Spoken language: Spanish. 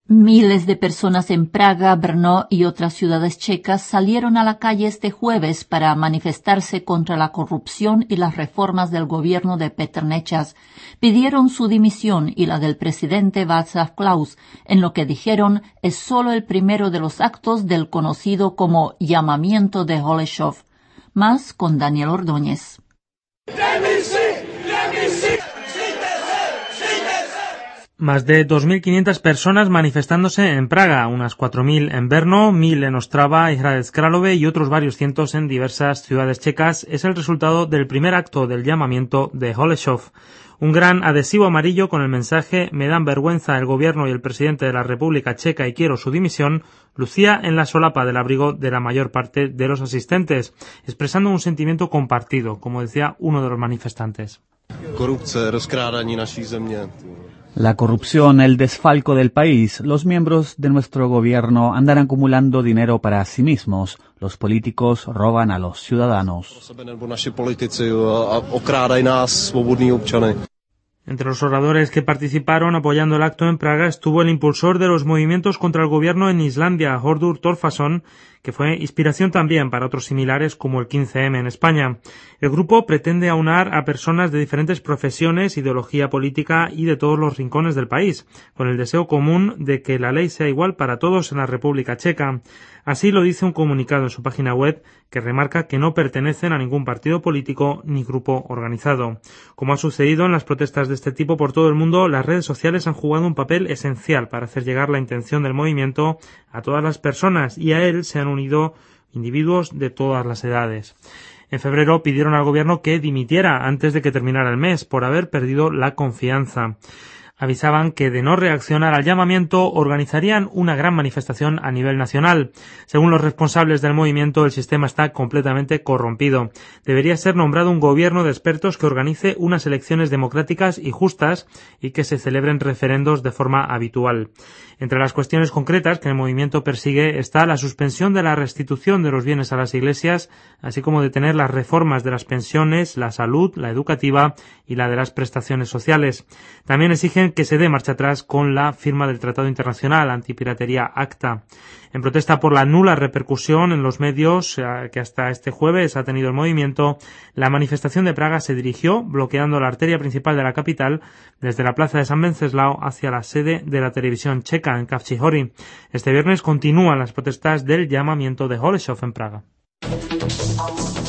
Miles de personas en Praga, Brno y otras ciudades checas salieron a la calle este jueves para manifestarse contra la corrupción y las reformas del gobierno de Petr Nečas. Pidieron su dimisión y la del presidente Václav Klaus, en lo que dijeron es solo el primero de los actos del conocido como llamamiento de Holešov. Más con Daniel Ordóñez. Más de 2.500 personas manifestándose en Praga, unas 4.000 en Brno, 1.000 en Ostrava y Hradec Králové y otros varios cientos en diversas ciudades checas es el resultado del primer acto del llamamiento de Holešov. Un gran adhesivo amarillo con el mensaje «Me dan vergüenza el gobierno y el presidente de la República Checa y quiero su dimisión» lucía en la solapa del abrigo de la mayor parte de los asistentes, expresando un sentimiento compartido, como decía uno de los manifestantes. La corrupción, el desfalco del país, los miembros de nuestro gobierno andan acumulando dinero para sí mismos, los políticos roban a los ciudadanos. Entre los oradores que participaron apoyando el acto en Praga estuvo el impulsor de los movimientos contra el gobierno en Islandia, Hordur Torfason, que fue inspiración también para otros similares como el 15M en España. El grupo pretende aunar a personas de diferentes profesiones, ideología política y de todos los rincones del país, con el deseo común de que la ley sea igual para todos en la República Checa. Así lo dice un comunicado en su página web que remarca que no pertenecen a ningún partido político ni grupo organizado. Como ha sucedido en las protestas de este tipo por todo el mundo, las redes sociales han jugado un papel esencial para hacer llegar la intención del movimiento a todas las personas y a él se han unido individuos de todas las edades. En febrero pidieron al gobierno que dimitiera antes de que terminara el mes por haber perdido la confianza. Avisaban que de no reaccionar al llamamiento organizarían una gran manifestación a nivel nacional. Según los responsables del movimiento, el sistema está completamente corrompido. Debería ser nombrado un gobierno de expertos que organice unas elecciones democráticas y justas y que se celebren referendos de forma habitual. Entre las cuestiones concretas que el movimiento persigue está la suspensión de la restitución de los bienes a las iglesias, así como detener las reformas de las pensiones, la salud, la educativa y la de las prestaciones sociales. También exigen que se dé marcha atrás con la firma del Tratado Internacional Antipiratería ACTA. En protesta por la nula repercusión en los medios que hasta este jueves ha tenido el movimiento, la manifestación de Praga se dirigió bloqueando la arteria principal de la capital desde la plaza de San Venceslao hacia la sede de la televisión checa en Kavčíhory. Este viernes continúan las protestas del llamamiento de Holešov en Praga.